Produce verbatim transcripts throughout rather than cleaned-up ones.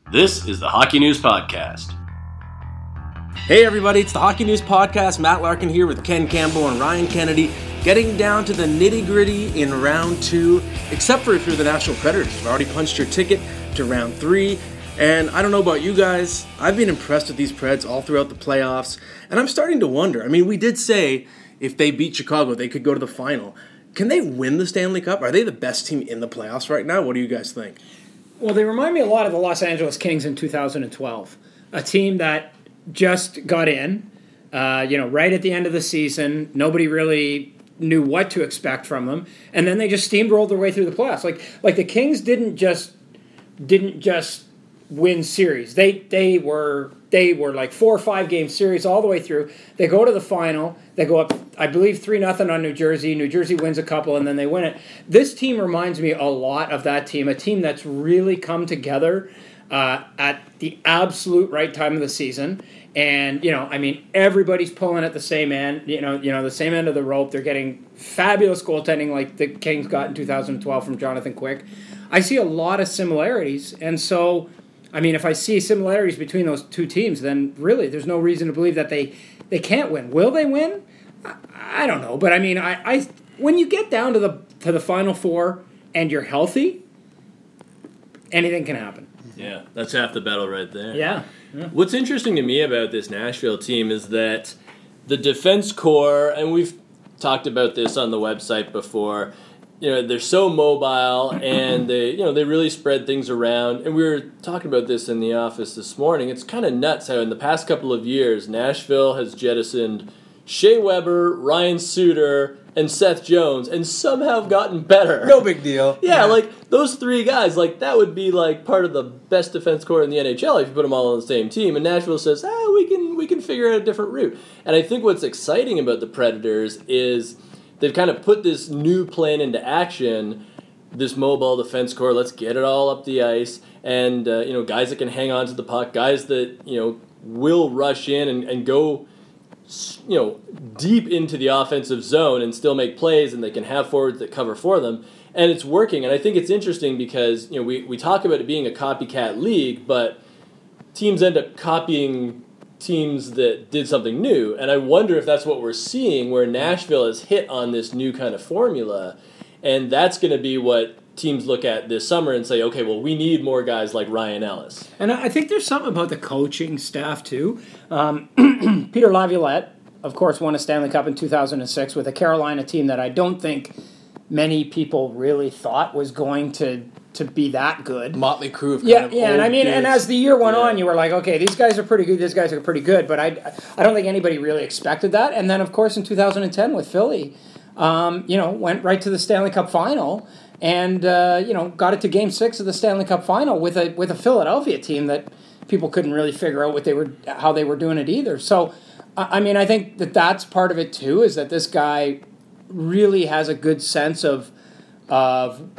This is the Hockey News Podcast. Hey everybody, it's the Hockey News Podcast. Matt Larkin here with Ken Campbell and Ryan Kennedy, getting down to the nitty-gritty in round two, except for if you're the Nashville Predators. You've already punched your ticket to round three, and I don't know about you guys, I've been impressed with these Preds all throughout the playoffs, and I'm starting to wonder. I mean, we did say if they beat Chicago, they could go to the final. Can they win the Stanley Cup? Are they the best team in the playoffs right now? What do you guys think? Well, they remind me a lot of the Los Angeles Kings in two thousand twelve, a team that just got in, uh, you know, right at the end of the season. Nobody really knew what to expect from them, and then they just steamrolled their way through the playoffs. Like, like the Kings didn't just didn't just win series. They they were they were like four or five game series all the way through. They go to the final. They go up, I believe, three nothing on New Jersey. New Jersey wins a couple, and then they win it. This team reminds me a lot of that team, a team that's really come together uh, at the absolute right time of the season. And, you know, I mean, everybody's pulling at the same end, you know, you know, the same end of the rope. They're getting fabulous goaltending like the Kings got in two thousand twelve from Jonathan Quick. I see a lot of similarities, and so, I mean, if I see similarities between those two teams, then really there's no reason to believe that they, they can't win. Will they win? I, I don't know, but I mean, I, I when you get down to the to the Final Four and you're healthy, anything can happen. Yeah, that's half the battle right there. Yeah. yeah. What's interesting to me about this Nashville team is that the defense core, and we've talked about this on the website before, you know, they're so mobile and they, you know, they really spread things around. And we were talking about this in the office this morning. It's kind of nuts how in the past couple of years, Nashville has jettisoned Shea Weber, Ryan Suter, and Seth Jones, and somehow have gotten better. No big deal. Yeah, yeah, like, those three guys, like, that would be, like, part of the best defense core in the N H L if you put them all on the same team. And Nashville says, ah, we can we can figure out a different route. And I think what's exciting about the Predators is they've kind of put this new plan into action, this mobile defense core. Let's get it all up the ice. And, uh, you know, guys that can hang on to the puck, guys that, you know, will rush in and, and go, you know, deep into the offensive zone and still make plays, and they can have forwards that cover for them. And it's working. And I think it's interesting because, you know, we, we talk about it being a copycat league, but teams end up copying teams that did something new. And I wonder if that's what we're seeing, where Nashville has hit on this new kind of formula. And that's going to be what teams look at this summer and say, okay, well, we need more guys like Ryan Ellis. And I think there's something about the coaching staff, too. Um, Peter Laviolette, of course, won a Stanley Cup in two thousand six with a Carolina team that I don't think many people really thought was going to to be that good. Motley Crue of kind yeah, of yeah, and I mean, dudes. and as the year went yeah. on, you were like, okay, these guys are pretty good, these guys are pretty good, but I, I don't think anybody really expected that. And then, of course, in two thousand ten with Philly, um, you know, went right to the Stanley Cup final and, uh, you know, got it to Game Six of the Stanley Cup final with a with a Philadelphia team that people couldn't really figure out what they were, how they were doing it either. So, I mean, I think that that's part of it too, is that this guy really has a good sense of of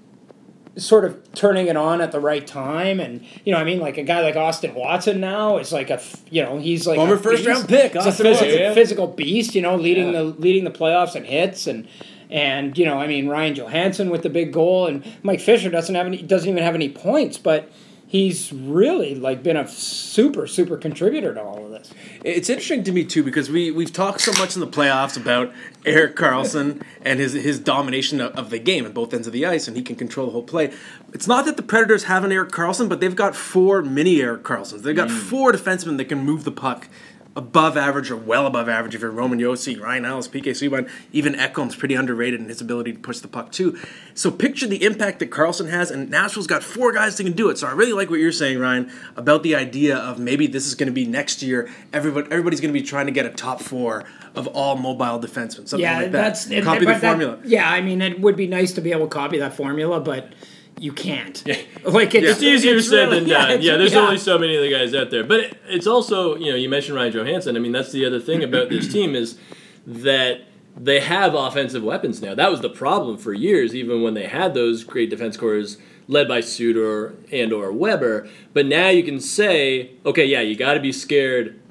sort of turning it on at the right time. And, you know, I mean, like a guy like Austin Watson now is like a, you know, he's like former a first beast. round pick. He's a Austin physical, Watson. physical beast, you know, leading Yeah. the leading the playoffs and hits. And, and you know, I mean, Ryan Johansson with the big goal. And Mike Fisher doesn't have any, doesn't even have any points, but he's really like been a super, super contributor to all of this. It's interesting to me too because we we've talked so much in the playoffs about Erik Karlsson and his his domination of, of the game at both ends of the ice, and he can control the whole play. It's not that the Predators have an Erik Karlsson, but they've got four mini Erik Karlssons. They've got mm. four defensemen that can move the puck above average or well above average if you're Roman Josi, Ryan Ellis, P K Subban. Even Ekholm's pretty underrated in his ability to push the puck too. So picture the impact that Karlsson has, and Nashville's got four guys that can do it. So I really like what you're saying, Ryan, about the idea of maybe this is going to be next year. Everybody, everybody's going to be trying to get a top four of all mobile defensemen. Something yeah, like that. that's Copy but the that, formula. Yeah, I mean, it would be nice to be able to copy that formula, but you can't. Yeah. Like it's, it's easier it's said really, than done. Yeah, yeah, there's yeah. only so many of the guys out there. But it, it's also, you know, you mentioned Ryan Johansson. I mean, that's the other thing about this team is that they have offensive weapons now. That was the problem for years, even when they had those great defense cores led by Suter and or Weber. But now you can say, okay, yeah, you got to be scared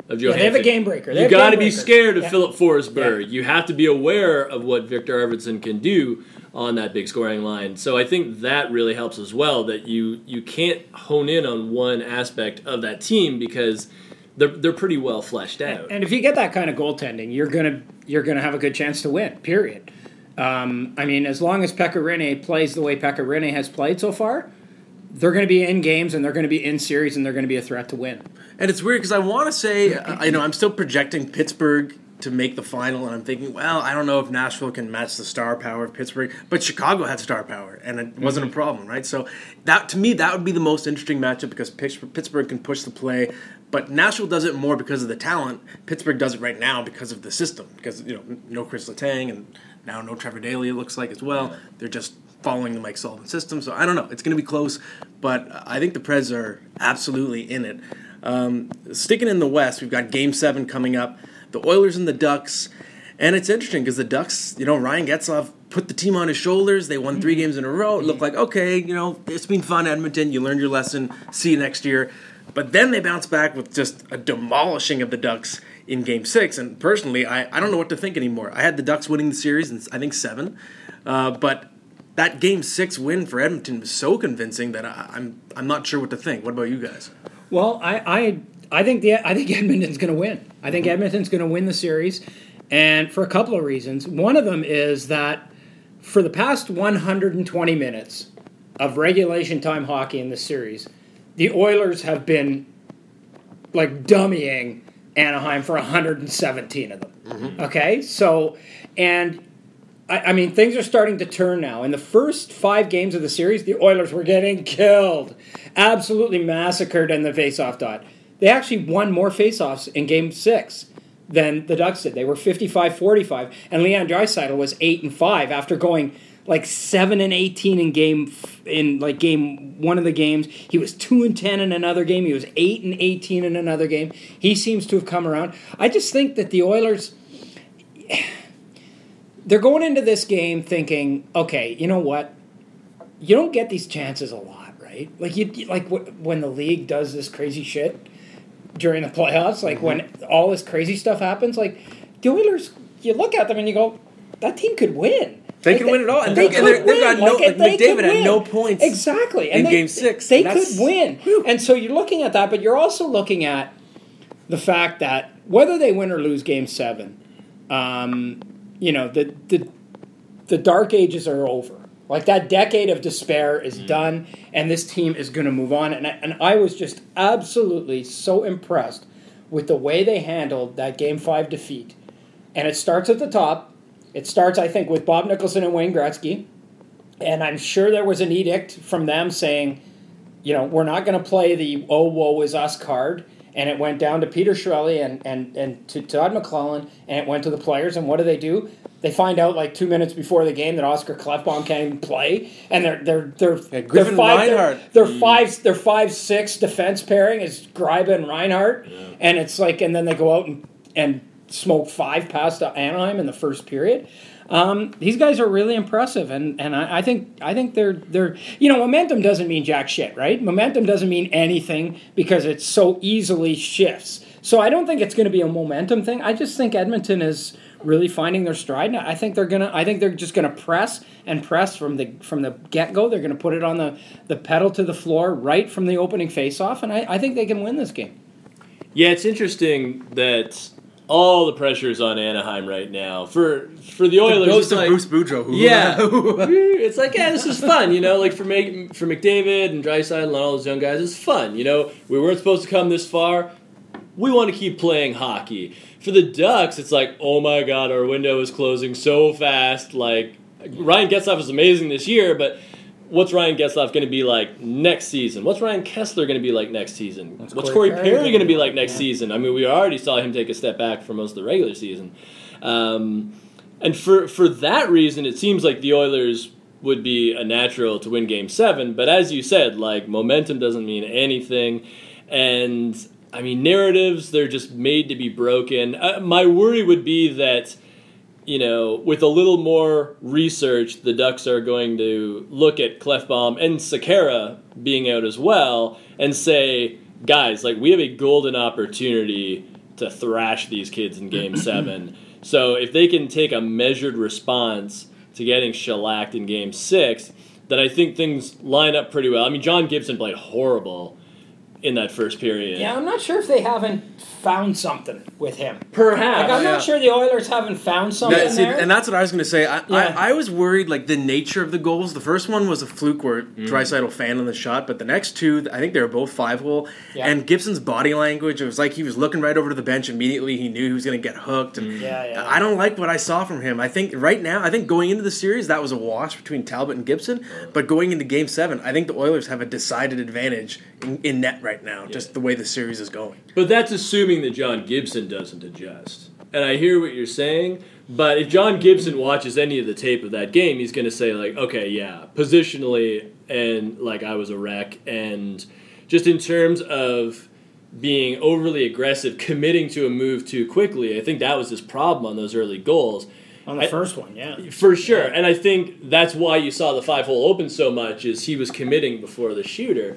of Joe Yeah, they have a Hansson. game breaker. They You have got to game be breakers. scared of Yeah. Philip Forsberg. Yeah. You have to be aware of what Victor Arvidsson can do on that big scoring line. So I think that really helps as well, that you you can't hone in on one aspect of that team because they're they're pretty well fleshed out. And if you get that kind of goaltending, you're gonna you're gonna have a good chance to win. Period. Um, I mean, as long as Pekka Rinne plays the way Pekka Rinne has played so far, they're going to be in games and they're going to be in series and they're going to be a threat to win. And it's weird because I want to say, uh, you know, I'm still projecting Pittsburgh to make the final, and I'm thinking, well, I don't know if Nashville can match the star power of Pittsburgh, but Chicago had star power, and it wasn't a problem, right? So that, to me, that would be the most interesting matchup because Pittsburgh can push the play, but Nashville does it more because of the talent. Pittsburgh does it right now because of the system, because, you know, no Chris Letang and now no Trevor Daley, it looks like, as well. They're just following the Mike Sullivan system. So I don't know. It's going to be close, but I think the Preds are absolutely in it. Um, sticking in the West, we've got Game seven coming up. The Oilers and the Ducks. And it's interesting because the Ducks, you know, Ryan Getzlaf put the team on his shoulders. They won three games in a row. It looked like, okay, you know, it's been fun, Edmonton. You learned your lesson. See you next year. But then they bounce back with just a demolishing of the Ducks in Game six. And personally, I, I don't know what to think anymore. I had the Ducks winning the series in, I think, seven. Uh, but that Game six win for Edmonton was so convincing that I, I'm I'm not sure what to think. What about you guys? Well, I I, I think the I think Edmonton's going to win. I think Edmonton's going to win the series, and for a couple of reasons. One of them is that for the past one hundred twenty minutes of regulation time hockey in this series, the Oilers have been like dummying Anaheim for one hundred seventeen of them. Mm-hmm. Okay, so and. I mean, things are starting to turn now. In the first five games of the series, the Oilers were getting killed. Absolutely massacred in the faceoff dot. They actually won more faceoffs in Game six than the Ducks did. They were fifty-five forty-five, and Leon Draisaitl was eight and five after going like seven and eighteen in game in like game one of the games. He was two and ten in another game. He was eight and eighteen in another game. He seems to have come around. I just think that the Oilers, they're going into this game thinking, okay, you know what? You don't get these chances a lot, right? Like you, like when the league does this crazy shit during the playoffs, like mm-hmm. when all this crazy stuff happens, like the Oilers, you look at them and you go, that team could win. They like can they, win it all, and they, they, they and they've got no. Like, Like McDavid had no points exactly and in they, Game Six. They could win, whew. And so you're looking at that, but you're also looking at the fact that whether they win or lose Game Seven, um, you know, the the the dark ages are over. Like that decade of despair is mm. done, and this team is going to move on. And I, and I was just absolutely so impressed with the way they handled that Game Five defeat. And it starts at the top. It starts, I think, with Bob Nicholson and Wayne Gretzky. And I'm sure there was an edict from them saying, you know, we're not going to play the "oh, woe is us" card. And it went down to Peter Chiarelli and, and, and to Todd McClellan, and it went to the players. And what do they do? They find out like two minutes before the game that Oscar Klefbom can't even play, and they're they're they're yeah, Griffin they're five Reinhart. they're, they're mm. five they're five six defense pairing is Greiba and Reinhart, yeah. and it's like and then they go out and and smoke five past Anaheim in the first period. Um, these guys are really impressive, and, and I, I think I think they're they're you know momentum doesn't mean jack shit, right? Momentum doesn't mean anything because it so easily shifts. So I don't think it's going to be a momentum thing. I just think Edmonton is really finding their stride. Now I think they're gonna. I think they're just gonna press and press from the from the get go. They're gonna put it on the, the pedal to the floor right from the opening faceoff, and I, I think they can win this game. Yeah, it's interesting that all the pressure's on Anaheim right now. For for the Oilers, the ghost it's of like, Bruce Boudreau. Who yeah, it's like yeah, this is fun, you know. Like for Mc, for McDavid and Draisaitl and all those young guys, it's fun, you know. We weren't supposed to come this far. We want to keep playing hockey. For the Ducks, it's like, oh my God, our window is closing so fast. Like Ryan Getzlaf is amazing this year, but what's Ryan Getzlaf going to be like next season? What's Ryan Kessler going to be like next season? What's, What's Corey, Corey Perry, Perry going to be like next yeah. season? I mean, we already saw him take a step back for most of the regular season. Um, and for, for that reason, it seems like the Oilers would be a natural to win Game seven. But as you said, like momentum doesn't mean anything. And, I mean, narratives, they're just made to be broken. Uh, my worry would be that, you know, with a little more research, the Ducks are going to look at Klefbom and Sekera being out as well and say, guys, like, we have a golden opportunity to thrash these kids in Game seven. So if they can take a measured response to getting shellacked in Game six, then I think things line up pretty well. I mean, John Gibson played horrible in that first period. Yeah, I'm not sure if they haven't found something with him. Perhaps. Like, I'm Yeah. not sure the Oilers haven't found something That- see, there. and that's what I was going to say. I, Yeah. I, I was worried, like, the nature of the goals. The first one was a fluke where Draisaitl fanned on the shot, but the next two, I think they were both five-hole. Yeah. And Gibson's body language, it was like he was looking right over to the bench immediately. He knew he was going to get hooked. And Yeah, yeah. I don't like what I saw from him. I think right now, I think going into the series, that was a wash between Talbot and Gibson. But going into Game seven, I think the Oilers have a decided advantage in, in net right now, just the way the series is going. But that's assuming that John Gibson doesn't adjust. And I hear what you're saying, but if John Gibson watches any of the tape of that game, he's going to say, like, okay, yeah, positionally, and, like, I was a wreck. And just in terms of being overly aggressive, committing to a move too quickly, I think that was his problem on those early goals. On the I- first one, yeah. For sure, and I think that's why you saw the five-hole open so much, is he was committing before the shooter.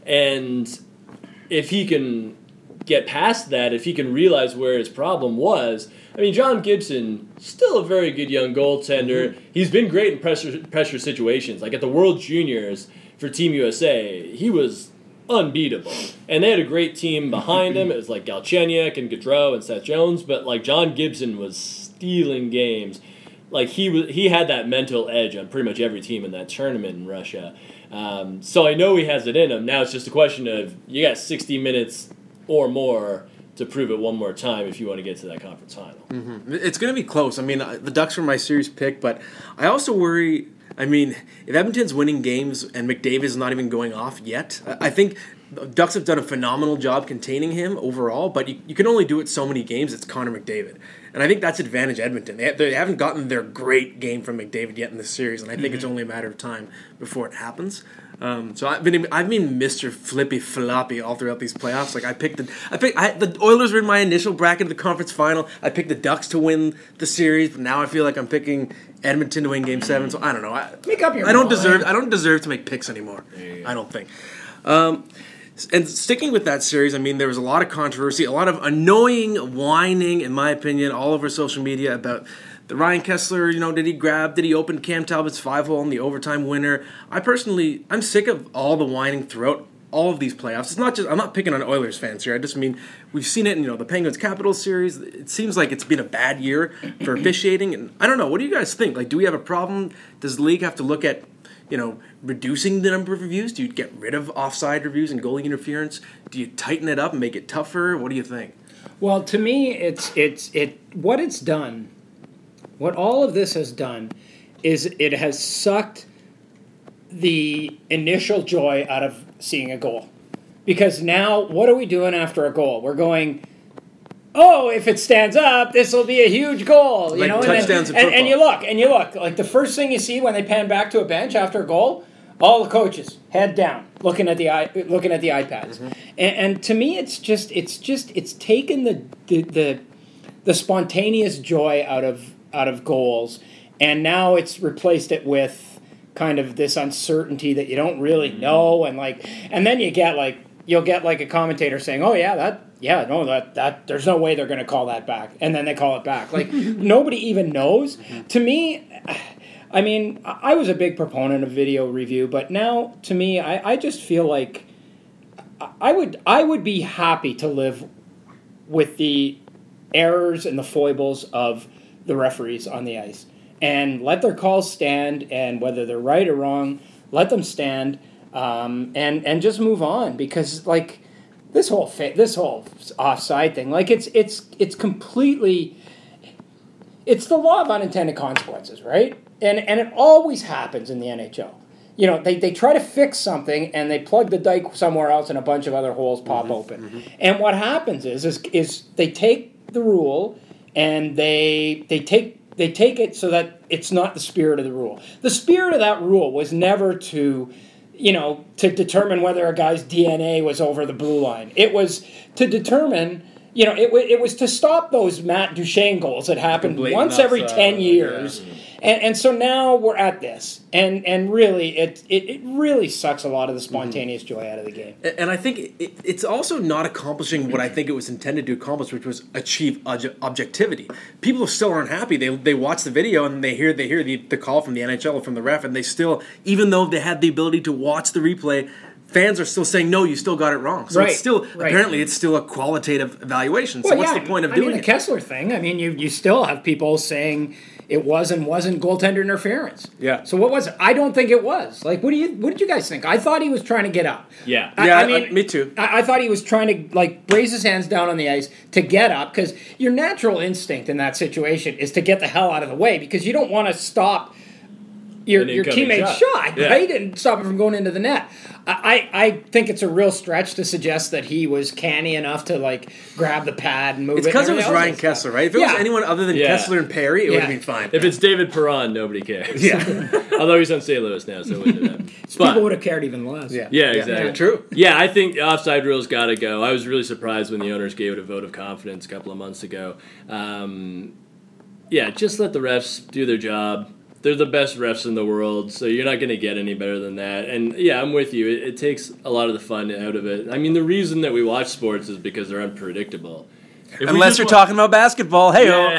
And if he can get past that, if he can realize where his problem was, I mean, John Gibson, still a very good young goaltender. Mm-hmm. He's been great in pressure, pressure situations. Like at the World Juniors for Team U S A, he was unbeatable. And they had a great team behind him. It was like Galchenyuk and Gaudreau and Seth Jones, but like John Gibson was stealing games. Like he was, he had that mental edge on pretty much every team in that tournament in Russia. Um, so I know he has it in him. Now it's just a question of you got sixty minutes or more to prove it one more time if you want to get to that conference final. Mm-hmm. It's going to be close. I mean, the Ducks were my series pick, but I also worry, I mean, if Edmonton's winning games and McDavid is not even going off yet, I think the Ducks have done a phenomenal job containing him overall, but you, you can only do it so many games. It's Connor McDavid. And I think that's advantage Edmonton. They, they haven't gotten their great game from McDavid yet in this series, and I think mm-hmm. it's only a matter of time before it happens. Um, so I've been I've been Mister Flippy Floppy all throughout these playoffs. Like I picked the I picked I, the Oilers were in my initial bracket of the conference final. I picked the Ducks to win the series, but now I feel like I'm picking Edmonton to win Game Seven. So I don't know. I, Make up your I don't mind. deserve I don't deserve to make picks anymore. I don't think. Um, and sticking with that series, I mean, there was a lot of controversy, a lot of annoying whining, in my opinion, all over social media about the Ryan Kessler, you know, did he grab, did he open Cam Talbot's five-hole in the overtime winner? I personally, I'm sick of all the whining throughout all of these playoffs. It's not just, I'm not picking on Oilers fans here. I just mean, we've seen it in, you know, the Penguins-Capitals series. It seems like it's been a bad year for officiating. And I don't know, what do you guys think? Like, do we have a problem? Does the league have to look at, you know, reducing the number of reviews? Do you get rid of offside reviews and goalie interference? Do you tighten it up and make it tougher? What do you think? Well, to me, it's it's it what it's done. What all of this has done is it has sucked the initial joy out of seeing a goal. Because now, what are we doing after a goal? We're going, oh, if it stands up, this will be a huge goal. You Like know, touchdowns and, in then, and, and you football. look, and you look. Like the first thing you see when they pan back to a bench after a goal, all the coaches head down, looking at the i looking at the iPads. Mm-hmm. And, and to me, it's just it's just it's taken the the the, the spontaneous joy out of out of goals, and now it's replaced it with kind of this uncertainty that you don't really know, and like, and then you get like you'll get like a commentator saying, "Oh yeah, that yeah no that that there's no way they're going to call that back," and then they call it back. Like nobody even knows. To me, I mean, I was a big proponent of video review, but now to me, I, I just feel like I would I would be happy to live with the errors and the foibles of the referees on the ice and let their calls stand, and whether they're right or wrong, let them stand, um, and and just move on, because like this whole fa- this whole offside thing, like it's it's it's completely it's the law of unintended consequences, right? And and it always happens in the N H L. You know, they, they try to fix something and they plug the dike somewhere else and a bunch of other holes pop mm-hmm, open. Mm-hmm. And what happens is is is they take the rule and they they take they take it so that it's not the spirit of the rule. The spirit of that rule was never to, you know, to determine whether a guy's D N A was over the blue line. It was to determine, you know, it, it was to stop those Matt Duchene goals that happened once every ten years. Yeah. And and so now we're at this, and and really, it it, it really sucks a lot of the spontaneous mm-hmm. joy out of the game. And I think it, it's also not accomplishing what I think it was intended to accomplish, which was achieve obje- objectivity. People still aren't happy. They they watch the video and they hear they hear the, the call from the N H L or from the ref, and they still, even though they had the ability to watch the replay, fans are still saying, no, you still got it wrong. So right, it's still, right. apparently it's still a qualitative evaluation. So well, what's yeah, the point of I doing mean, the it? Kessler thing, I mean, you you still have people saying it was and wasn't goaltender interference. Yeah. So what was it? I don't think it was. Like, what do you? What did you guys think? I thought he was trying to get up. Yeah. I, yeah, I mean, I, me too. I, I thought he was trying to, like, raise his hands down on the ice to get up, because your natural instinct in that situation is to get the hell out of the way, because you don't want to stop your An your incoming teammate's shot. shot, Yeah. right? And stop it from going into the net. I, I think it's a real stretch to suggest that he was canny enough to, like, grab the pad and move It's it. because it and was everything Ryan else. Kessler, right? If it Yeah. was anyone other than Yeah. Kessler and Perry, it would Yeah. have been fine. If it's David Perron, nobody cares. Yeah. Although he's on Saint Louis now, so it wouldn't have. People But would have cared even less. Yeah. yeah, exactly. Yeah, true. Yeah, I think the offside rule's got to go. I was really surprised when the owners gave it a vote of confidence a couple of months ago. Um, yeah, just let the refs do their job. They're the best refs in the world, so you're not going to get any better than that. And yeah, I'm with you. It, it takes a lot of the fun out of it. I mean, the reason that we watch sports is because they're unpredictable. If we Unless just you're wa- talking about basketball, hey Yeah.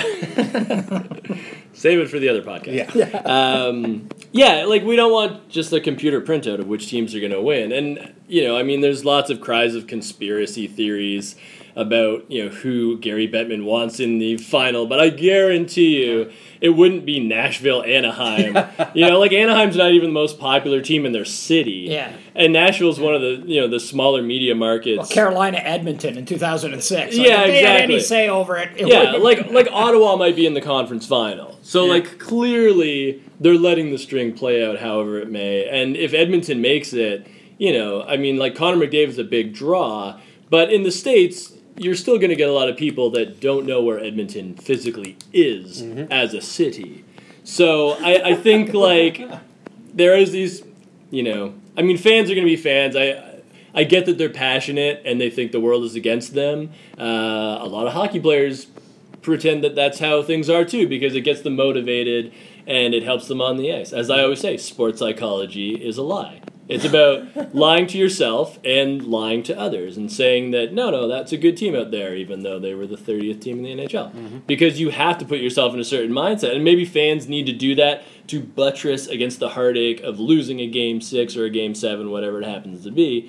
Save it for the other podcast. Yeah. Um, yeah, like we don't want just a computer printout of which teams are going to win. And, you know, I mean, there's lots of cries of conspiracy theories about, you know, who Gary Bettman wants in the final, but I guarantee you it wouldn't be Nashville, Anaheim. You know, like Anaheim's not even the most popular team in their city. Yeah. And Nashville's one of the, you know, the smaller media markets. Well, Carolina, Edmonton in two thousand six. Yeah, if they had exactly. any say over it, it Yeah, would- like like Ottawa might be in the conference final. So Yeah. like clearly they're letting the string play out however it may. And if Edmonton makes it, you know, I mean like Connor McDavid's a big draw, but in the States you're still going to get a lot of people that don't know where Edmonton physically is Mm-hmm. as a city. So I, I think like there is these, you know, I mean fans are going to be fans. I I get that they're passionate and they think the world is against them. Uh, a lot of hockey players pretend that that's how things are too because it gets them motivated and it helps them on the ice. As I always say, sports psychology is a lie. It's about lying to yourself and lying to others and saying that, no, no, that's a good team out there, even though they were the thirtieth team in the N H L. Mm-hmm. Because you have to put yourself in a certain mindset. And maybe fans need to do that to buttress against the heartache of losing a game six or a game seven, whatever it happens to be.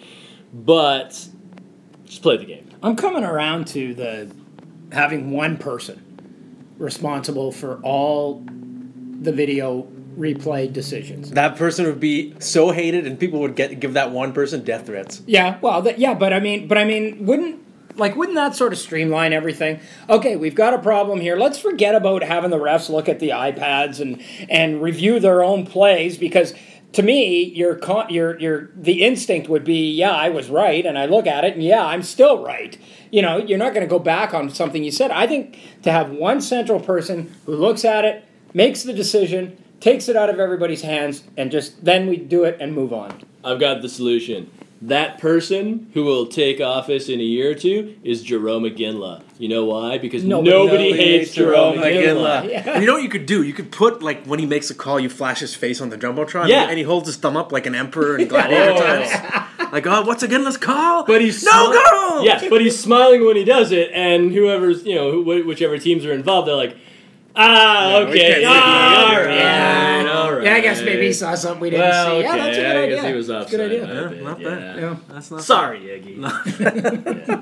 But just play the game. I'm coming around to the having one person responsible for all the video replay decisions. That person would be so hated, and people would get give that one person death threats. Yeah, well, that, yeah, but I mean, but I mean, wouldn't like wouldn't that sort of streamline everything? Okay, we've got a problem here. Let's forget about having the refs look at the iPads and and review their own plays because. To me, your con- your your the instinct would be, yeah, I was right, and I look at it, and yeah, I'm still right. You know, you're not going to go back on something you said. I think to have one central person who looks at it, makes the decision, takes it out of everybody's hands, and just then we do it and move on. I've got the solution. That person who will take office in a year or two is Jerome McGinley. You know why? Because Nobody- nobody, nobody hates Jerome McGinley. McGinley. Yeah. And you know what you could do? You could put, like, when he makes a call, you flash his face on the Jumbotron. Yeah. And he holds his thumb up like an emperor in gladiator Oh. times. Like, oh, what's McGinley's call? But he's no smi- goal! Yeah, but he's smiling when he does it, and whoever's, you know, wh- whichever teams are involved, they're like, ah, Yeah, we okay, can't all see right, that. all right, Yeah. all right. Yeah, I guess maybe he saw something we didn't Well, see. okay, Yeah, that's a good I idea. guess he was That's offside. a good idea. my Yeah, bad, not yeah. bad. Yeah. That's not Sorry, Iggy.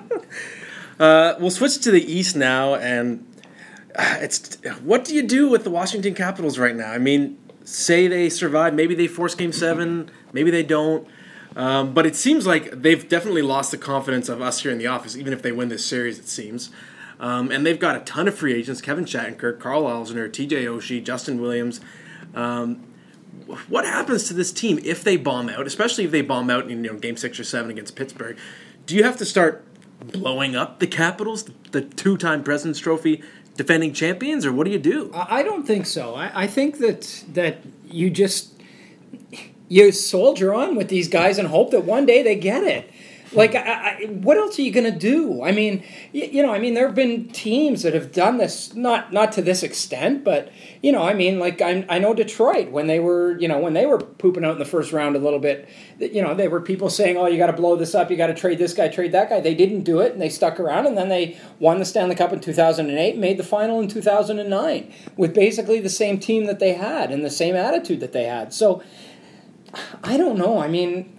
Uh, we'll switch to the East now, and uh, it's what do you do with the Washington Capitals right now? I mean, say they survive, maybe they force Game Seven, maybe they don't. Um, but it seems like they've definitely lost the confidence of us here in the office, even if they win this series, it seems. Um, and they've got a ton of free agents: Kevin Shattenkirk, Carl Alzner, T J Oshie, Justin Williams. Um, what happens to this team if they bomb out, especially if they bomb out in you know, Game Six or Seven against Pittsburgh? Do you have to start blowing up the Capitals, the two-time President's Trophy defending champions, or what do you do? I I don't think so. I, I think that that you just you soldier on with these guys and hope that one day they get it. Like, I, I, what else are you going to do? I mean, you, you know, I mean, there have been teams that have done this, not not to this extent, but, you know, I mean, like, I, I know Detroit, when they were, you know, when they were pooping out in the first round a little bit, you know, there were people saying, oh, you got to blow this up, you got to trade this guy, trade that guy. They didn't do it, and they stuck around, and then they won the Stanley Cup in two thousand eight, made the final in two thousand nine, with basically the same team that they had and the same attitude that they had. So, I don't know. I mean,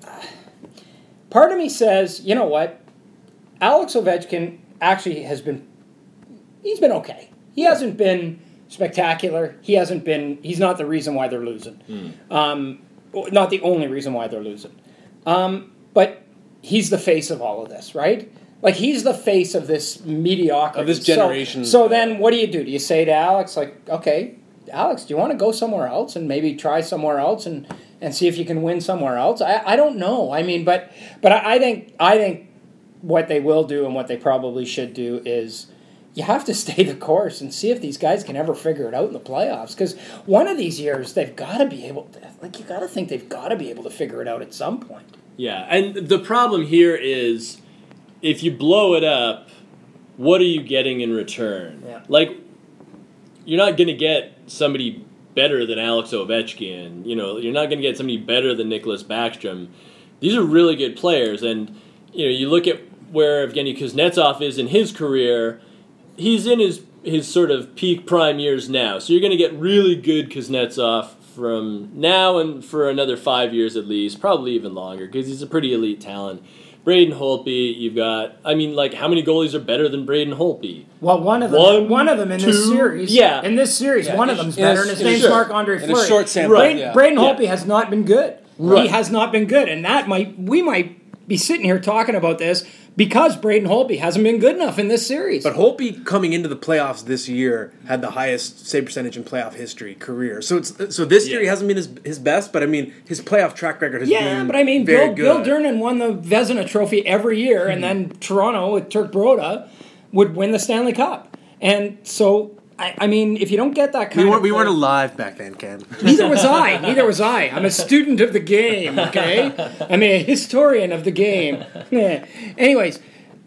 part of me says, you know what? Alex Ovechkin actually has been, he's been okay. He hasn't been spectacular. He hasn't been, he's not the reason why they're losing. Mm. Um, not the only reason why they're losing. Um, but he's the face of all of this, right? Like, he's the face of this mediocrity. Of this generation. So, so then what do you do? Do you say to Alex, like, okay, Alex, do you want to go somewhere else and maybe try somewhere else and, and see if you can win somewhere else? I, I don't know. I mean, but but I, I think I think what they will do and what they probably should do is you have to stay the course and see if these guys can ever figure it out in the playoffs. Because one of these years they've got to be able to, like, you got to think they've got to be able to figure it out at some point. Yeah, and the problem here is if you blow it up, what are you getting in return? Yeah. Like, you're not going to get somebody better than Alex Ovechkin. You know, you're not going to get somebody better than Nicholas Backstrom. These are really good players, and you know, you look at where Evgeny Kuznetsov is in his career. He's in his his sort of peak prime years now, so you're going to get really good Kuznetsov from now and for another five years at least, probably even longer, because he's a pretty elite talent. Braden Holtby, you've got, I mean, like, how many goalies are better than Braden Holtby? Well, one of them, one, one of them in two, this series, yeah. in this series, yeah, one in, of them's in better, a, and his in name's short, Marc-Andre Fleury. In a short sample, Braden, yeah. Braden yeah. Holtby has not been good. Right. He has not been good, and that might we might be sitting here talking about this because Braden Holtby hasn't been good enough in this series. But Holtby coming into the playoffs this year had the highest save percentage in playoff history career. So it's so this year yeah. he hasn't been his, his best, but I mean his playoff track record has yeah, been but I mean very Bill, good. Bill Durnan won the Vezina Trophy every year, mm-hmm. and then Toronto with Turk Broda would win the Stanley Cup. And so I, I mean, if you don't get that kind we weren't, of we weren't alive back then, Ken. Neither was I. Neither was I. I'm a student of the game, okay? I mean, a historian of the game. Yeah. Anyways,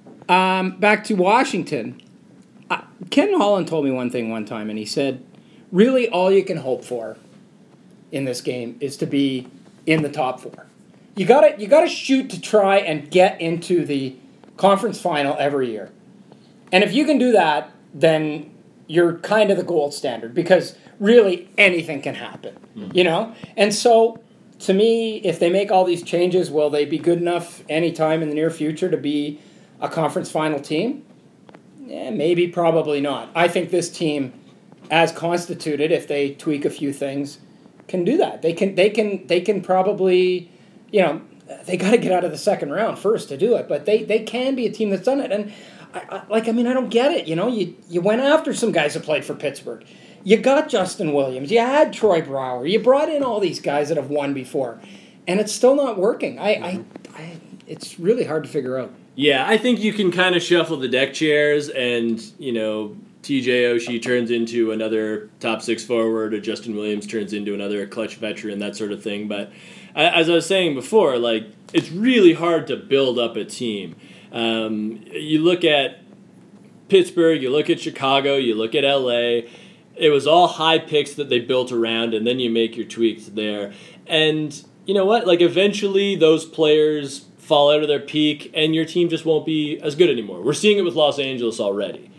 um, back to Washington. Uh, Ken Holland told me one thing one time, and he said, really all you can hope for in this game is to be in the top four. You gotta, you gotta shoot to try and get into the conference final every year. And if you can do that, then you're kind of the gold standard, because really anything can happen, mm-hmm. you know? And so, to me, if they make all these changes, will they be good enough anytime in the near future to be a conference final team? Yeah, maybe, probably not. I think this team, as constituted, if they tweak a few things, can do that. They can, they can, they can probably, you know, they got to get out of the second round first to do it, but they, they can be a team that's done it. And I, I, like, I mean, I don't get it. You know, you you went after some guys that played for Pittsburgh. You got Justin Williams. You had Troy Brower. You brought in all these guys that have won before, and it's still not working. I, I, I it's really hard to figure out. Yeah, I think you can kind of shuffle the deck chairs, and you know, T J Oshie turns into another top six forward, or Justin Williams turns into another clutch veteran, that sort of thing. But as I was saying before, like, it's really hard to build up a team. Um, you look at Pittsburgh, you look at Chicago, you look at L A. It was all high picks that they built around, and then you make your tweaks there. And you know what? Like, eventually those players fall out of their peak, and your team just won't be as good anymore. We're seeing it with Los Angeles already.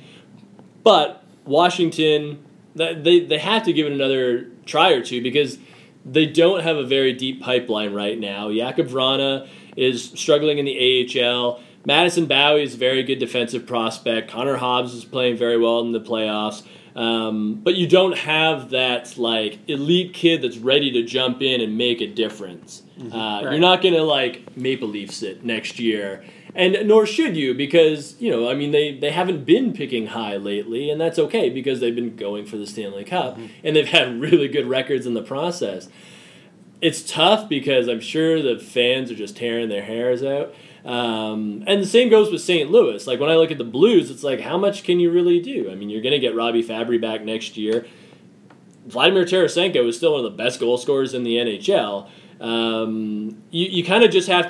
But Washington, they they have to give it another try or two, because they don't have a very deep pipeline right now. Jakub Vrana is struggling in the A H L. Madison Bowie is a very good defensive prospect. Connor Hobbs is playing very well in the playoffs. Um, but you don't have that, like, elite kid that's ready to jump in and make a difference. Mm-hmm. Uh, right. You're not going to, like, Maple Leafs it next year. And nor should you, because, you know, I mean, they, they haven't been picking high lately, and that's okay because they've been going for the Stanley Cup, mm-hmm. and they've had really good records in the process. It's tough because I'm sure the fans are just tearing their hairs out. Um, and the same goes with Saint Louis. Like, when I look at the Blues, it's like, how much can you really do? I mean, you're going to get Robbie Fabry back next year. Vladimir Tarasenko is still one of the best goal scorers in the N H L. Um, you you kind of just have to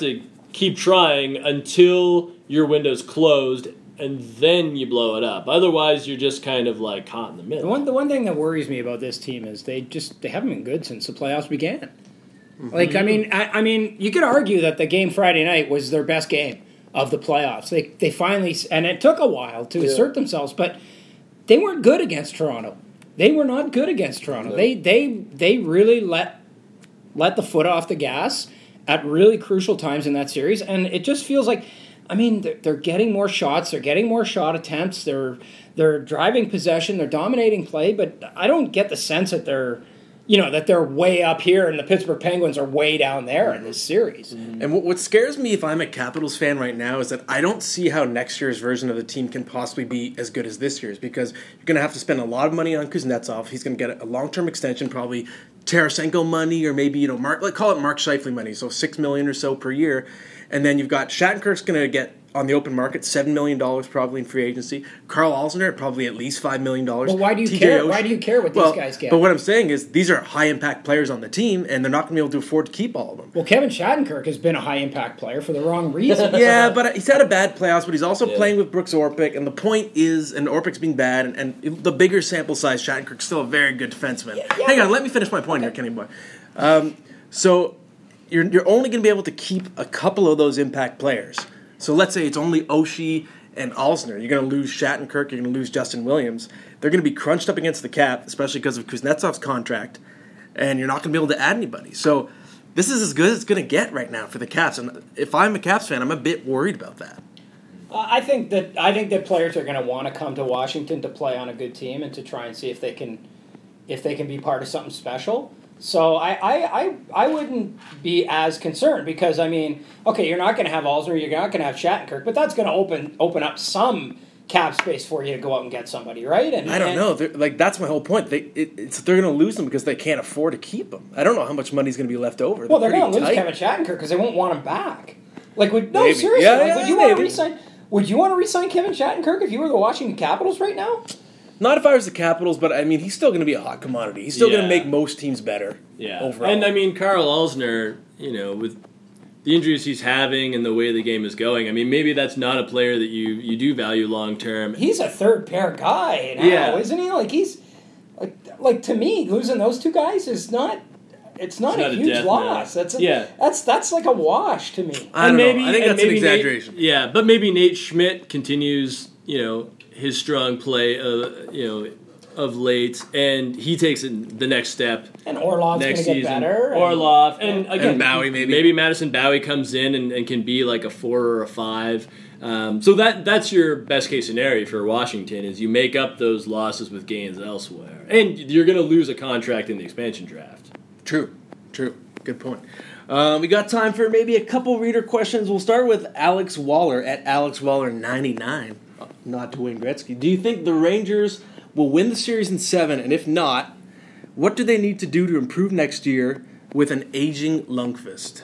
keep trying until your window's closed, and then you blow it up. Otherwise, you're just kind of like caught in the middle. The one, the one thing that worries me about this team is they just they haven't been good since the playoffs began. Mm-hmm. Like, I mean, I, I mean, you could argue that the game Friday night was their best game of the playoffs. They they finally, and it took a while to yeah. assert themselves, but they weren't good against Toronto. They were not good against Toronto. No. They they they really let let the foot off the gas at really crucial times in that series, and it just feels like, I mean, they're, they're getting more shots, they're getting more shot attempts, they're they're driving possession, they're dominating play, but I don't get the sense that they're, you know, that they're way up here and the Pittsburgh Penguins are way down there in this series. Mm-hmm. And what, what scares me if I'm a Capitals fan right now is that I don't see how next year's version of the team can possibly be as good as this year's, because you're going to have to spend a lot of money on Kuznetsov. He's going to get a long-term extension, probably Tarasenko money, or maybe, you know, Mark, like call it Mark Scheifele money, so six million dollars or so per year. And then you've got Shattenkirk's going to get, on the open market, seven million dollars probably in free agency. Carl Alzner, probably at least five million dollars. Well, why do you T J care? Oshie, why do you care what well, these guys get? But what I'm saying is these are high-impact players on the team, and they're not going to be able to afford to keep all of them. Well, Kevin Shattenkirk has been a high-impact player for the wrong reason. Yeah, but he's had a bad playoffs, but he's also yeah. playing with Brooks Orpik, and the point is, and Orpik's being bad, and, and the bigger sample size, Shattenkirk's still a very good defenseman. Yeah, yeah, Hang on, let me finish my point okay. here, Kenny Boy. Um, so you're you're only going to be able to keep a couple of those impact players. So let's say it's only Oshie and Alzner. You're going to lose Shattenkirk. You're going to lose Justin Williams. They're going to be crunched up against the cap, especially because of Kuznetsov's contract, and you're not going to be able to add anybody. So this is as good as it's going to get right now for the Caps. And if I'm a Caps fan, I'm a bit worried about that. Uh, I think that I think that players are going to want to come to Washington to play on a good team and to try and see if they can if they can be part of something special. So I, I, I, I wouldn't be as concerned because, I mean, okay, you're not going to have Alzner, you're not going to have Shattenkirk, but that's going to open open up some cap space for you to go out and get somebody, right? And I don't and, know. They're, like that's my whole point. They it, it's they're going to lose them because they can't afford to keep them. I don't know how much money's going to be left over. Well, they're, they're going to lose tight. Kevin Shattenkirk because they won't want him back. Like, would no maybe. seriously? Yeah, like, yeah, would you maybe. want to resign? Would you want to resign Kevin Shattenkirk if you were the Washington Capitals right now? Not if I was the Capitals, but I mean, he's still going to be a hot commodity. He's still yeah. going to make most teams better. Yeah, overall. And I mean, Carl Alzner, you know, with the injuries he's having and the way the game is going, I mean, maybe that's not a player that you, you do value long term. He's a third pair guy now, yeah. isn't he? Like he's like, like to me, losing those two guys is not. It's not, it's a not huge a loss. Now. That's a, yeah. That's that's like a wash to me. I don't and maybe, know. I think that's an exaggeration. Nate, yeah, but maybe Nate Schmidt continues, you know, his strong play, uh, you know, of late, and he takes it the next step. And Orlov's going to get better. Orlov, and, and again, and Bowie maybe. Maybe Madison Bowie comes in and, and can be like a four or a five. Um, so that that's your best case scenario for Washington is you make up those losses with gains elsewhere, and you're going to lose a contract in the expansion draft. True, true. Good point. Uh, we got time for maybe a couple reader questions. We'll start with Alex Waller at Alex Waller ninety-nine, not Dwayne Gretzky. Do you think the Rangers will win the series in seven? And if not, what do they need to do to improve next year with an aging Lundqvist?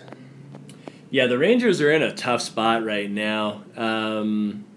Yeah, the Rangers are in a tough spot right now. Um,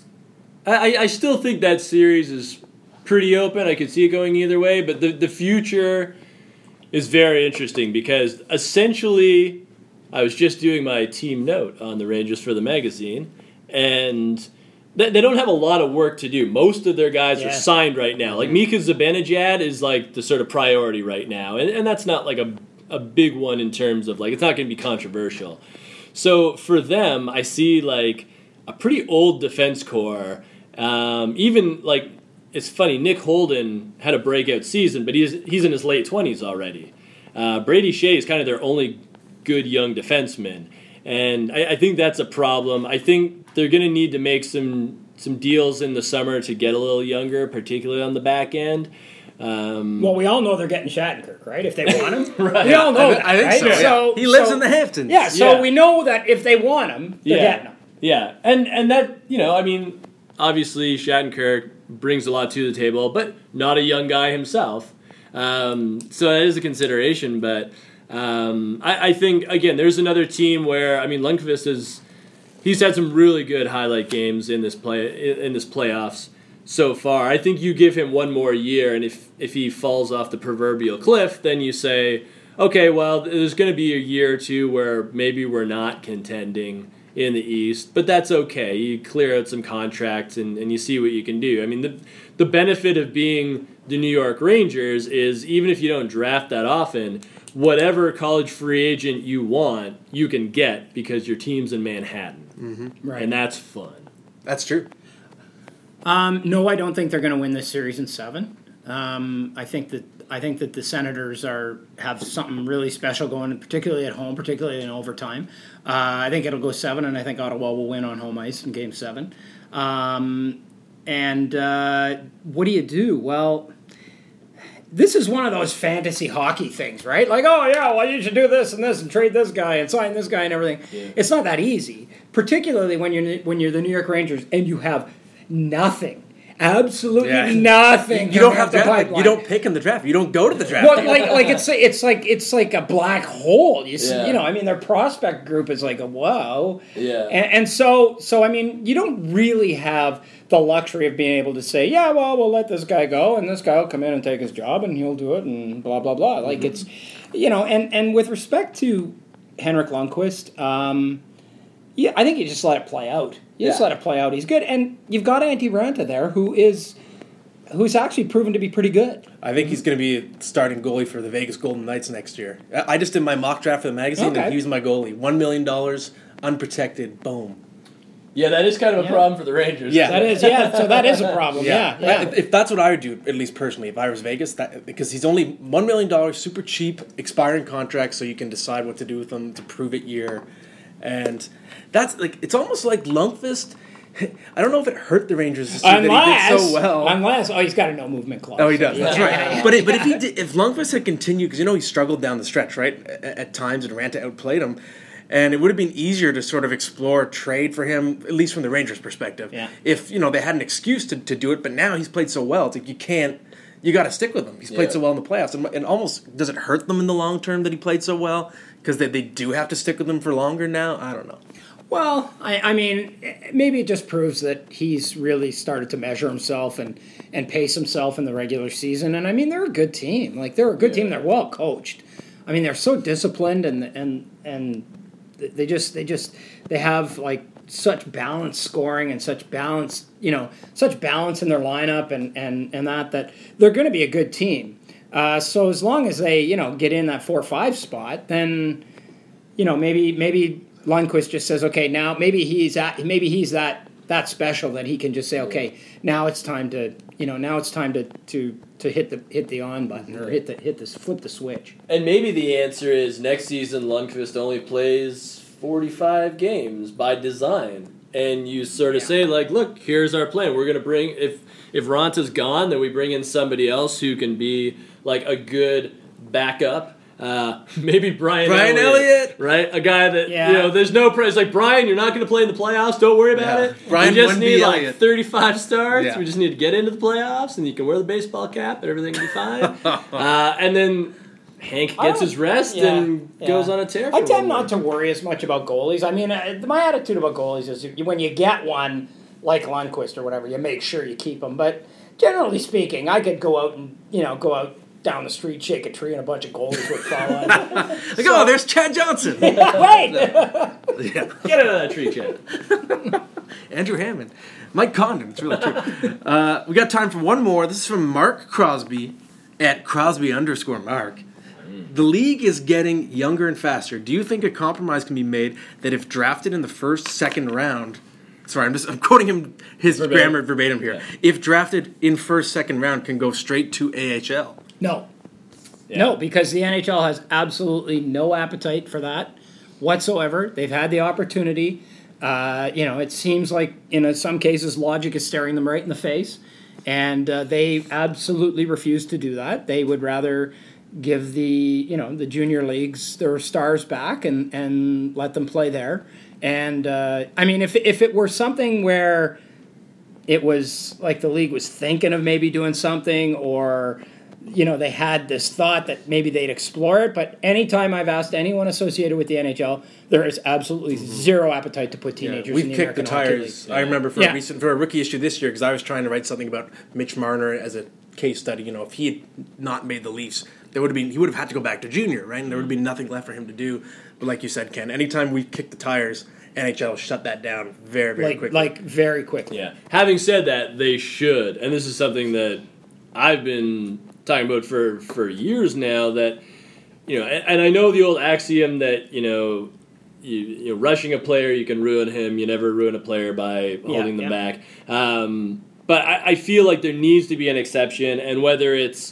I, I still think that series is pretty open. I could see it going either way, but the, the future is very interesting because essentially I was just doing my team note on the Rangers for the magazine, and they, they don't have a lot of work to do. Most of their guys yeah. are signed right now. Like Mika Zibanejad is like the sort of priority right now, and, and that's not like a, a big one in terms of like it's not going to be controversial. So for them, I see like a pretty old defense core. Um, even like it's funny, Nick Holden had a breakout season, but he's he's in his late twenties already. Uh, Brady Shea is kind of their only good young defenseman, and I, I think that's a problem. I think they're going to need to make some some deals in the summer to get a little younger, particularly on the back end. Um, well, we all know they're getting Shattenkirk, right? If they want him, right. We all know I, that. I think right? so. Yeah. so. He lives so, in the Hamptons. Yeah, so yeah. we know that if they want him, they're yeah. getting him. Yeah, and and that you know, I mean, obviously Shattenkirk brings a lot to the table, but not a young guy himself. Um, so that is a consideration, but um, I, I think again, there's another team where I mean, Lundqvist is he's had some really good highlight games in this play in this playoffs so far. I think you give him one more year, and if if he falls off the proverbial cliff, then you say, okay, well, there's going to be a year or two where maybe we're not contending in the East, but that's okay. You clear out some contracts and, and you see what you can do. I mean, the the benefit of being the New York Rangers is even if you don't draft that often, whatever college free agent you want, you can get because your team's in Manhattan. Mm-hmm. Right. And that's fun. That's true. Um, no, I don't think they're going to win this series in seven. Um, I think that I think that the Senators are have something really special going, particularly at home, particularly in overtime. Uh, I think it'll go seven, and I think Ottawa will win on home ice in Game Seven. Um, and uh, what do you do? Well, this is one of those fantasy hockey things, right? Like, oh yeah, well you should do this and this and trade this guy and sign this guy and everything. Yeah. It's not that easy, particularly when you're when you're the New York Rangers and you have nothing. Absolutely yeah. nothing. You don't have to. Like, you don't pick in the draft. You don't go to the draft. Well, like, like it's it's like it's like a black hole. You see, yeah. you know, I mean, their prospect group is like a whoa. Yeah. And, and so, so I mean, you don't really have the luxury of being able to say, yeah, well, we'll let this guy go, and this guy will come in and take his job, and he'll do it, and blah blah blah. Like mm-hmm. it's, you know, and and with respect to Henrik Lundqvist, um, yeah, I think you just let it play out. You just yeah. let it play out. He's good, and you've got Antti Raanta there, who is, who's actually proven to be pretty good. I think he's going to be starting goalie for the Vegas Golden Knights next year. I just did my mock draft for the magazine, okay. and he was my goalie. One million dollars, unprotected, boom. Yeah, that is kind of a yeah. problem for the Rangers. Yeah, that is. Yeah, so that is a problem. Yeah, yeah. yeah. If, if that's what I would do, at least personally, if I was Vegas, that, because he's only one million dollars, super cheap, expiring contract, so you can decide what to do with them to prove it year. And that's like it's almost like Lundqvist. I don't know if it hurt the Rangers to see unless, that he did so well. Unless, oh, he's got a no movement clause. Oh, he does. So, That's yeah, right. yeah, yeah. But it, but if he did, if Lundqvist had continued, because you know he struggled down the stretch, right, at, at times, and Raanta outplayed him, and it would have been easier to sort of explore a trade for him, at least from the Rangers' perspective. Yeah. If you know they had an excuse to, to do it, but now he's played so well, it's like you can't. You got to stick with him. He's played yeah. so well in the playoffs, and, and almost does it hurt them in the long term that he played so well because they they do have to stick with him for longer now. I don't know. Well, I, I mean, maybe it just proves that he's really started to measure himself and, and pace himself in the regular season. And I mean, they're a good team. Like they're a good yeah. team. They're well coached. I mean, they're so disciplined and and and they just they just they have like such balanced scoring and such balance, you know, such balance in their lineup and and and that that they're going to be a good team. Uh, so as long as they you know get in that four or five spot, then you know maybe maybe. Lundqvist just says, okay, now maybe he's at, maybe he's that that special that he can just say, okay, now it's time to, you know, now it's time to, to, to hit the hit the on button or hit the hit this flip the switch. And maybe the answer is next season Lundqvist only plays forty-five games by design, and you sort of yeah. say like, look, here's our plan. We're gonna bring if if Ranta's gone, then we bring in somebody else who can be like a good backup. Uh, maybe Brian, Brian Elliott, Elliott, right? A guy that yeah. you know, there's no price. Like Brian, you're not going to play in the playoffs. Don't worry about yeah. it. Brian we just need like Elliott. thirty-five starts. Yeah. We just need to get into the playoffs, and you can wear the baseball cap, and everything will be fine. uh, and then Hank gets his rest yeah, and yeah. goes on a tear. I for tend one not to worry as much about goalies. I mean, uh, my attitude about goalies is when you get one like Lundqvist or whatever, you make sure you keep them. But generally speaking, I could go out and you know go out. down the street, shake a tree, and a bunch of goalies would follow. like, so, oh, there's Chad Johnson. Yeah, right. yeah. Get out of that tree, Chad. Andrew Hammond. Mike Condon. It's really true. Uh, we got time for one more. This is from Mark Crosby at Crosby underscore Mark. The league is getting younger and faster. Do you think a compromise can be made that if drafted in the first, second round... Sorry, I'm just I'm quoting him his verbatim. grammar verbatim here. Yeah. If drafted in first, second round, can go straight to A H L? No. Yeah. No, because the N H L has absolutely no appetite for that whatsoever. They've had the opportunity. Uh, you know, it seems like in some cases logic is staring them right in the face, and uh, they absolutely refuse to do that. They would rather give the you know the junior leagues their stars back and, and let them play there. And uh, I mean, if if it were something where it was like the league was thinking of maybe doing something, or you know they had this thought that maybe they'd explore it. But anytime I've asked anyone associated with the N H L, there is absolutely mm-hmm. zero appetite to put teenagers. Yeah, we've in the kicked American the Hockey tires. League. I remember for yeah. a recent for a rookie issue this year because I was trying to write something about Mitch Marner as a case study. You know, if he had not made the Leafs, there would have been he would have had to go back to junior, right? And there would have been nothing left for him to do. But like you said, Ken, anytime we kick the tires, N H L shut that down very, very like, quickly. Like, very quickly. Yeah. Having said that, they should, and this is something that I've been talking about for, for years now, that, you know, and, and I know the old axiom that, you know, you, you know, rushing a player, you can ruin him. You never ruin a player by holding yeah, them yeah. back. Um, but I, I feel like there needs to be an exception, and whether it's,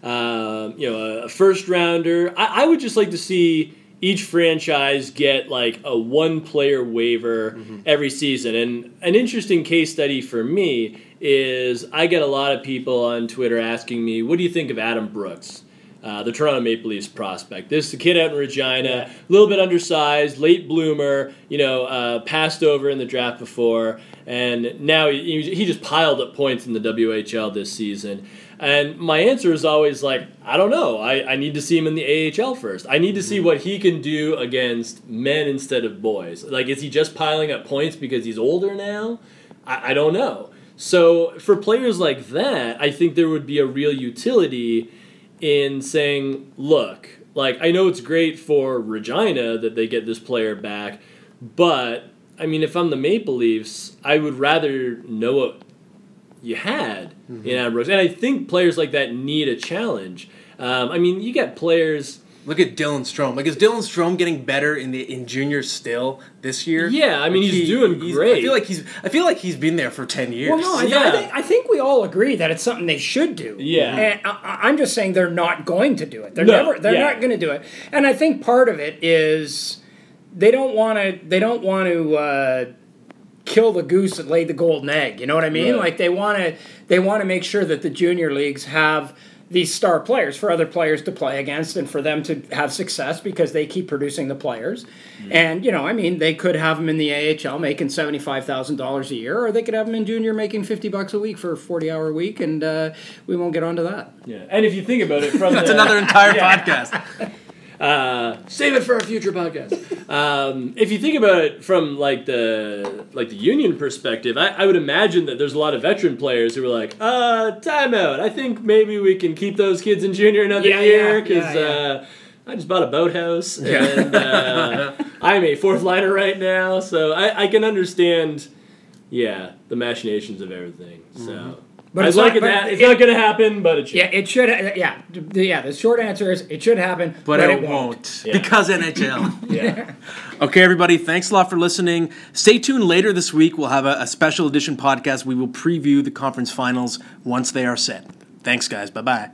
um, you know, a first rounder, I, I would just like to see each franchise get like a one-player waiver mm-hmm. every season. And an interesting case study for me is I get a lot of people on Twitter asking me, what do you think of Adam Brooks, uh, the Toronto Maple Leafs prospect? This is a kid out in Regina, a yeah. little bit undersized, late bloomer, you know, uh, passed over in the draft before, and now he, he just piled up points in the W H L this season. And my answer is always like, I don't know. I, I need to see him in the A H L first. I need to see what he can do against men instead of boys. Like, is he just piling up points because he's older now? I, I don't know. So for players like that, I think there would be a real utility in saying, look, like, I know it's great for Regina that they get this player back, but, I mean, if I'm the Maple Leafs, I would rather know what you had mm-hmm. in Adam Brooks. And I think players like that need a challenge. Um, I mean, you got players... Look at Dylan Strome. Like, is Dylan Strome getting better in the in junior still this year? Yeah, I mean, like he's he, doing he's, great. I feel like he's. I feel like he's been there for ten years. Well, no, I, yeah. I, think, I think we all agree that it's something they should do. Yeah, and I, I'm just saying they're not going to do it. They're no, never. They're yeah. not going to do it. And I think part of it is they don't want to. They don't want to. Uh, kill the goose that laid the golden egg. You know what I mean? Right. Like they want to. They want to make sure that the junior leagues have these star players for other players to play against and for them to have success because they keep producing the players. Mm-hmm. And, you know, I mean, they could have them in the A H L making seventy-five thousand dollars a year, or they could have them in junior making fifty bucks a week for a forty-hour week, and uh, we won't get onto that. Yeah, and if you think about it from That's the, another entire yeah. podcast. Uh, save it for a future podcast. Um, if you think about it from like the like the union perspective, I, I would imagine that there's a lot of veteran players who are like, uh, timeout. I think maybe we can keep those kids in junior another yeah, year because yeah, yeah, yeah. uh, I just bought a boathouse and uh, I'm a fourth liner right now, so I, I can understand, yeah, the machinations of everything. So. Mm-hmm. But I'd it's like not, it, but it's it, not going to happen, but it should. Yeah, it should. Yeah, yeah. The short answer is it should happen, but, but it, it won't, won't. Yeah. Because N H L. yeah. Okay, everybody. Thanks a lot for listening. Stay tuned. Later this week, we'll have a, a special edition podcast. We will preview the conference finals once they are set. Thanks, guys. Bye bye.